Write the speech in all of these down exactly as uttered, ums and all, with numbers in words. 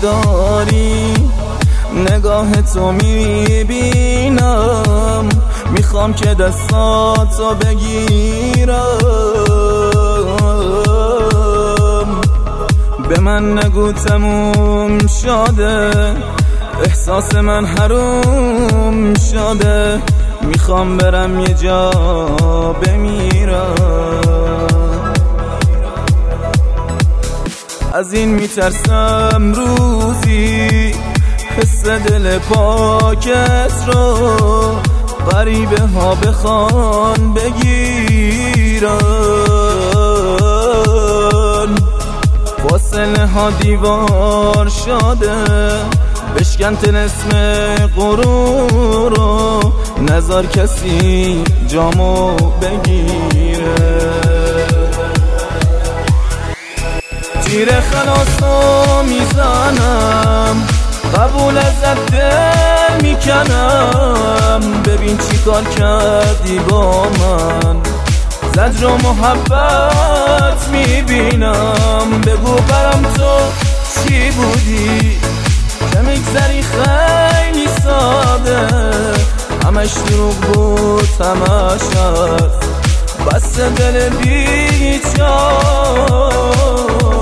داری، نگاه تو میبینم، میخوام که دستاتو بگیرم. به من نگو تموم شده، احساس من حروم شده، میخوام برم یه جا بمیرم. از این میترسم روزی حس دل پاکت رو غریبه ها بخوان بگیرن. فاصله ها دیوار شده، بشکن طلسم غرور رو، نذار کسی جامو بگیره. تیر خلاصو میزنم، قبول ازت دل میکنم. ببین چی کار کردی با من، زجر و محبت میبینم. بگو برام تو چی بودی که میگذری خیلی ساده، همش دروغ بود همش هست، بس دل بیچاره.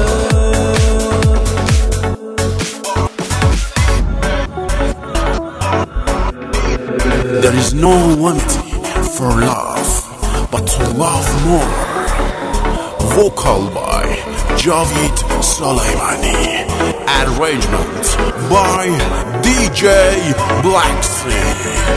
There is no remedy for love but to love more. Vocal by Javid Saleimani. Arrangement by D J Blacksea.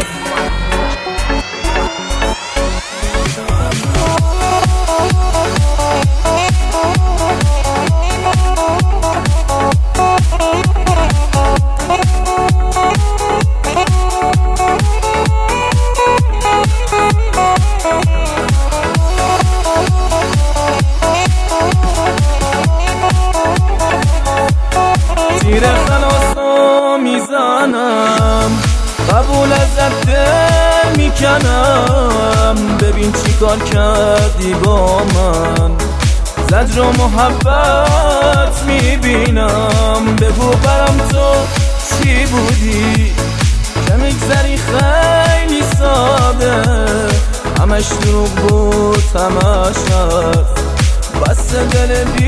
تیر خلاصو میزنم، قبول ازت دل میکنم. ببین چی کار کردی با من، زجر و محبت میبینم. بگو برام تو چی بودی که میگذری خیلی ساده، همش دروغ بود همش هست، بس دل بی